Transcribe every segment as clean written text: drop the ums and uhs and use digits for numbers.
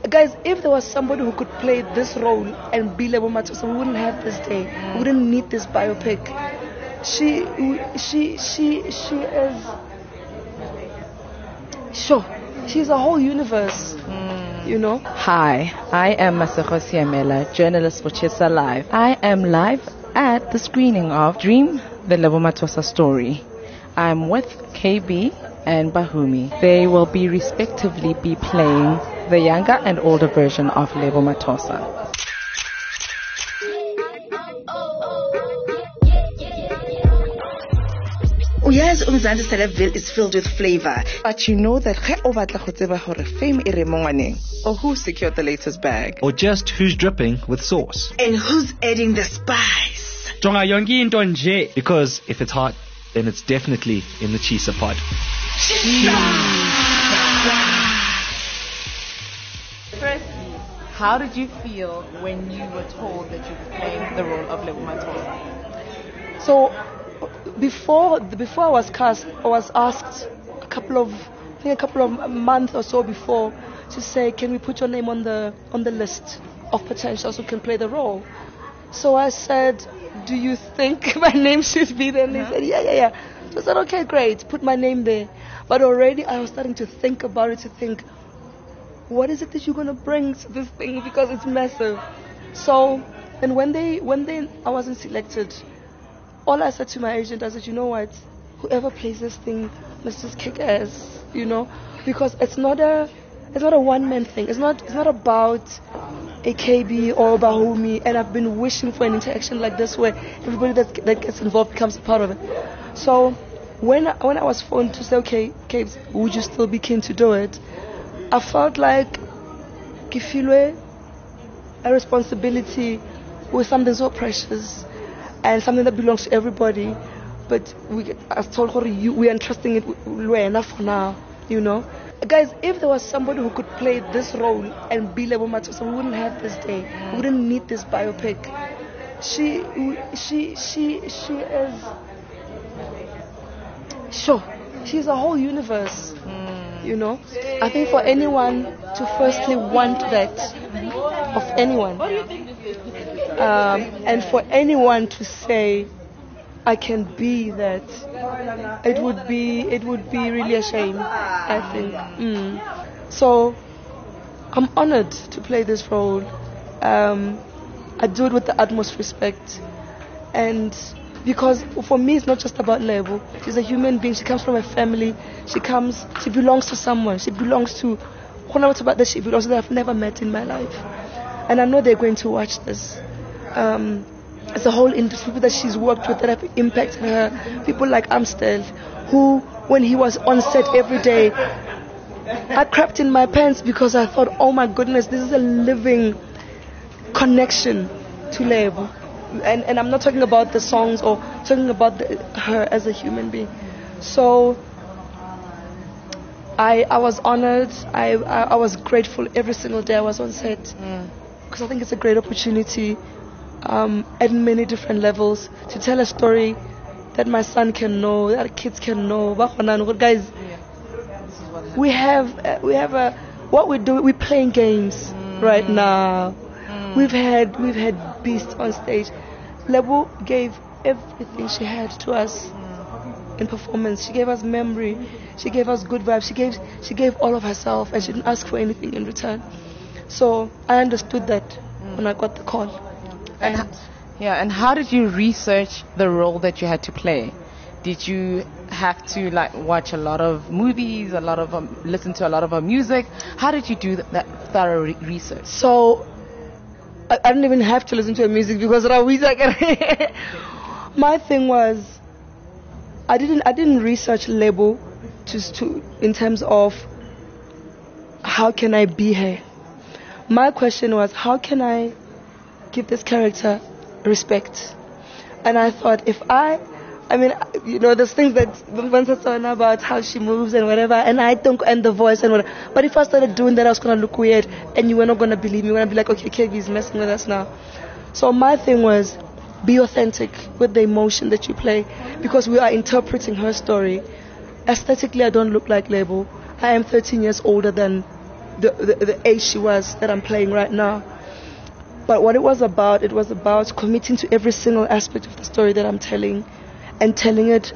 Guys, if there was somebody who could play this role and be Lebo Mathosa, we wouldn't have this day. We wouldn't need this biopic. She is sure. She's a whole universe. You know. Hi, I am Masego Siamela, journalist for Chisa Live. I am live at the screening of Dream, the Lebo Mathosa story. I'm with KB and Bahumi. They will be respectively playing the younger and older version of Lebo Mathosa. Yes, Umzansi Celebville is filled with flavor. But you know that fame or who secured the latest bag. Or just who's dripping with sauce. And who's adding the spice. Because if it's hot, then it's definitely in the Chisa pod. Firstly, how did you feel when you were told that you were playing the role of Lebo Mathosa? So before I was cast, I was asked a couple of months or so before to say, can we put your name on the list of potentials who can play the role? So I said, do you think my name should be there? And they said, yeah. So I said, okay, great, put my name there. But already I was starting to think about it, what is it that you're gonna bring to this thing, because it's massive. So, and when I wasn't selected, all I said to my agent, I said, you know what, whoever plays this thing must just kick ass, you know, because it's not a one-man thing. It's not about a KB or Bahumi, and I've been wishing for an interaction like this where everybody that gets involved becomes a part of it. So when I was phoned to say, okay, Kabes, would you still be keen to do it? I felt like Kifilwe, a responsibility with something so precious and something that belongs to everybody, but I told her we are entrusting it enough for now, you know. Guys, if there was somebody who could play this role and be Lebo Mathosa, we wouldn't have this day. We wouldn't need this biopic. She is sure. She's a whole universe, you know. I think for anyone to firstly want that of anyone, and for anyone to say, I can be that, it would be really a shame, I think. So I'm honored to play this role. I do it with the utmost respect, and because for me it's not just about Lebo. She's a human being. She comes from a family. She belongs to someone. She belongs to that I've never met in my life, and I know they're going to watch this. It's a whole industry, people that she's worked with that have impacted her. People like Amstel, who, when he was on set every day, I crapped in my pants because I thought, oh my goodness, this is a living connection to Lebo. And I'm not talking about the songs or talking about her as a human being. So I was honored. I was grateful every single day I was on set, because I think it's a great opportunity at many different levels to tell a story that my son can know, that kids can know. Guys, we have what we do. We're playing games right now. We've had beasts on stage. Lebo gave everything she had to us in performance. She gave us memory. She gave us good vibes. She gave all of herself, and she didn't ask for anything in return. So I understood that when I got the call. And how did you research the role that you had to play? Did you have to watch a lot of movies, listen to a lot of her music? How did you do that thorough research? So I didn't even have to listen to her music because my thing was I didn't research Lebo in terms of how can I be her. My question was, how can I give this character respect? And I thought, there's things that one says about how she moves and whatever, and the voice and whatever. But if I started doing that, I was gonna look weird, and you were not gonna believe me. You're gonna be like, okay, KB is messing with us now. So my thing was, be authentic with the emotion that you play, because we are interpreting her story. Aesthetically, I don't look like Lebo. I am 13 years older than the age she was that I'm playing right now. But what it was about committing to every single aspect of the story that I'm telling, and telling it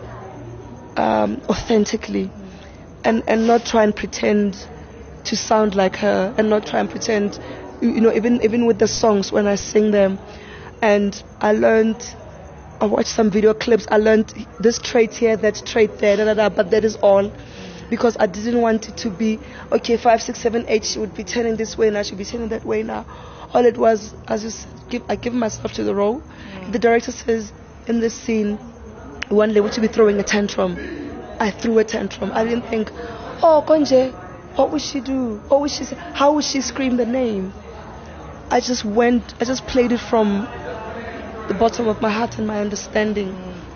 authentically, and not try and pretend to sound like her, and not try and pretend, even with the songs when I sing them. And I watched some video clips, I learned this trait here, that trait there, but that is all. Because I didn't want it to be, okay, 5, 6, 7, 8, she would be turning this way and I should be turning that way now. All it was, I give myself to the role. If the director says, in this scene, one Lebo to be throwing a tantrum, I threw a tantrum. I didn't think, oh, Konje, what would she do? What would she say? How would she scream the name? I just played it from the bottom of my heart and my understanding.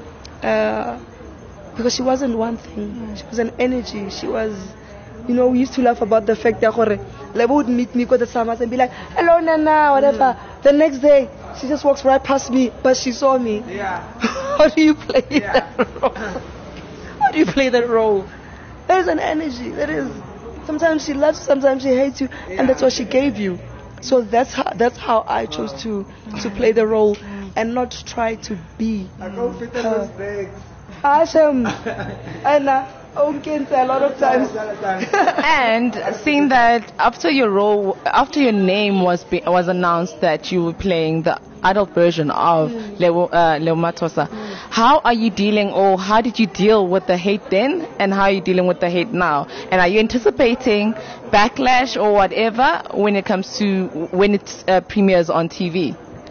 Because she wasn't one thing. She was an energy. She was, we used to laugh about the fact that Lebo would meet me at the summers and be like, hello, Nana, whatever. The next day, she just walks right past me, but she saw me. Yeah. How do you play that role? How do you play that role? There is an energy. There is. Sometimes she loves you, sometimes she hates you, and that's what she gave you. So that's how I chose to play the role and not try to be her. Awesome. Anna, a lot of times. And seeing that after your name was announced that you were playing the adult version of Lebo Mathosa, how are you dealing, or how did you deal with the hate then, and how are you dealing with the hate now? And are you anticipating backlash or whatever when it premieres on TV?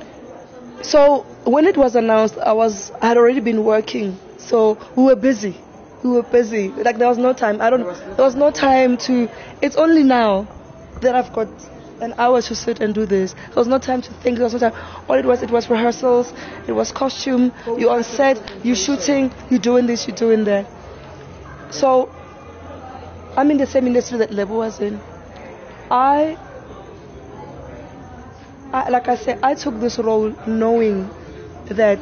So when it was announced, I had already been working. So we were busy. Like there was no time. There was no time to. It's only now that I've got an hour to sit and do this. There was no time to think. There was no time. All it was rehearsals. It was costume. You're on set. You're shooting. You're doing this. You're doing that. So I'm in the same industry that Lebo was in. I like I said, I took this role knowing that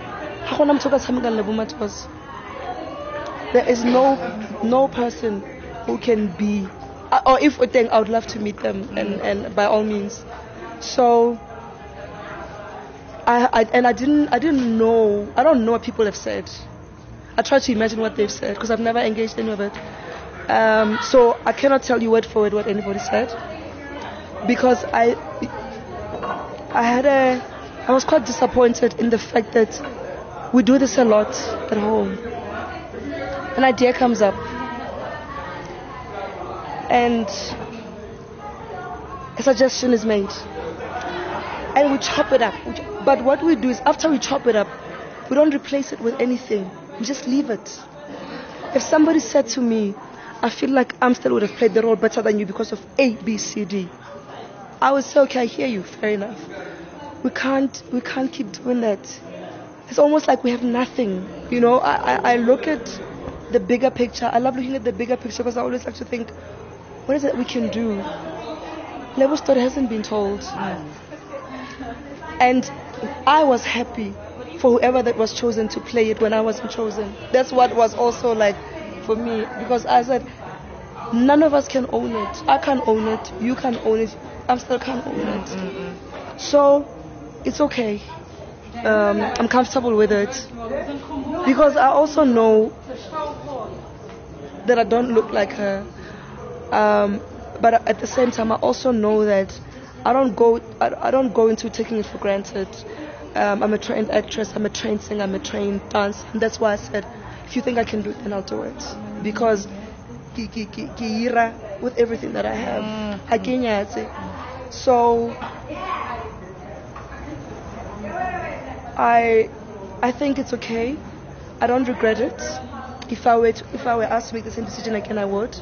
there is no person who can be, or if I think I would love to meet them, and by all means. So I didn't know. I don't know what people have said. I try to imagine what they've said because I've never engaged any of it. So I cannot tell you word for word what anybody said, because I was quite disappointed in the fact that we do this a lot at home. An idea comes up and a suggestion is made and we chop it up. But what we do is, after we chop it up, we don't replace it with anything. We just leave it. If somebody said to me, I feel like Amstel would have played the role better than you because of A, B, C, D, I would say, okay, I hear you, fair enough. We can't keep doing that. It's almost like we have nothing. I look at the bigger picture. I love looking at the bigger picture because I always like to think, what is it we can do? Lebo's story hasn't been told. And I was happy for whoever that was chosen to play it when I wasn't chosen. That's what was also like for me, because I said, none of us can own it. I can't own it. You can't own it. I still can't own it. So it's okay. I'm comfortable with it because I also know that I don't look like her, but at the same time I also know that I don't go into taking it for granted. I'm a trained actress, I'm a trained singer, I'm a trained dancer, and that's why I said, if you think I can do it, then I'll do it, because with everything that I have, so I think it's okay. I don't regret it. If I were asked to make the same decision again, I would.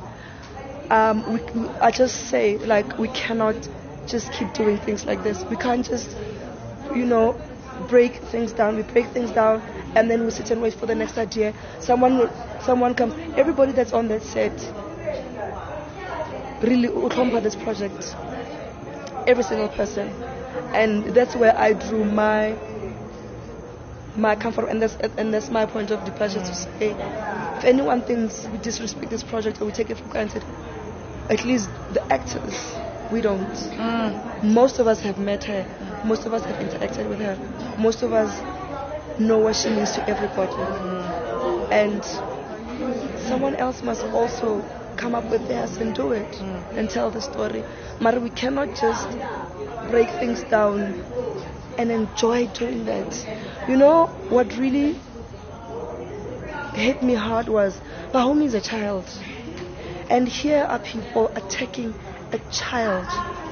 I just say, like, we cannot just keep doing things like this. We can't just, break things down. We break things down and then we sit and wait for the next idea. Someone comes. Everybody that's on that set really uthomba this project. Every single person, and that's where I drew my comfort, and that's my point of departure to say, if anyone thinks we disrespect this project or we take it for granted, At least the actors, we don't. Most of us have met her. Most of us have interacted with her. Most of us know what she means to everybody. And someone else must also come up with theirs and do it and tell the story. But we cannot just break things down and enjoy doing that. You know what really hit me hard was Pahumi is a child, and here are people attacking a child,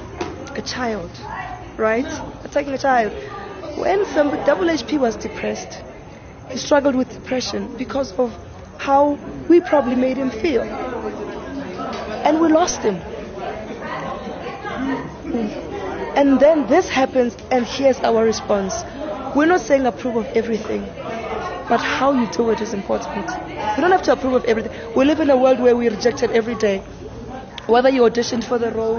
right? Attacking a child. When Double HP was depressed, he struggled with depression because of how we probably made him feel, and we lost him. And then this happens, and here's our response. We're not saying approve of everything, but how you do it is important. You don't have to approve of everything. We live in a world where we're rejected every day. Whether you auditioned for the role,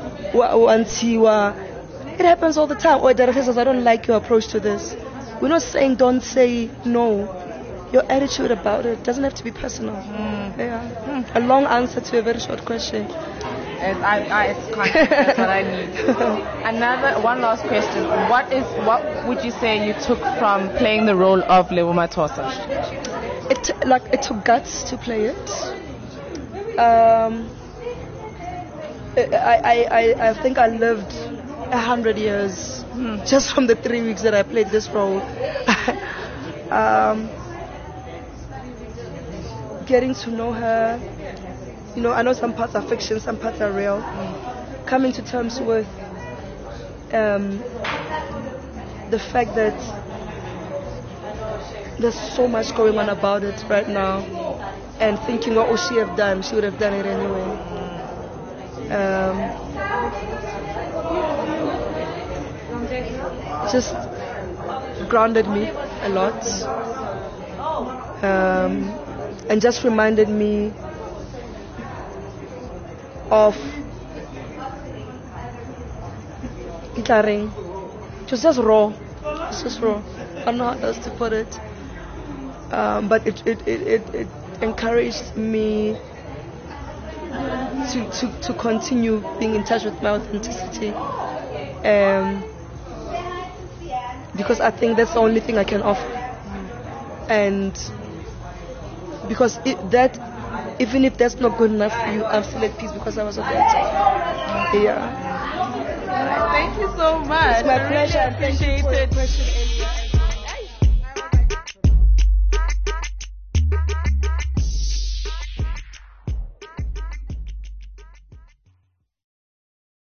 it happens all the time. Or a director says, I don't like your approach to this. We're not saying don't say no. Your attitude about it doesn't have to be personal. Yeah. A long answer to a very short question. It's content. That's what I need. One last question. What would you say you took from playing the role of Lebo Mathosa? It took guts to play it. I think I lived 100 years just from the 3 weeks that I played this role. Getting to know her. You know, I know some parts are fiction, some parts are real. Coming to terms with the fact that there's so much going on about it right now, and thinking what would she have done? She would have done it anyway. Just grounded me a lot, and just reminded me of Itlaring. It was just raw. It's just raw. I don't know how else to put it. But it encouraged me to continue being in touch with my authenticity. Because I think that's the only thing I can offer. And because even if that's not good enough for you, I'm still at peace because I was authentic. Yeah. Thank you so much. It's my pleasure. I really appreciate it.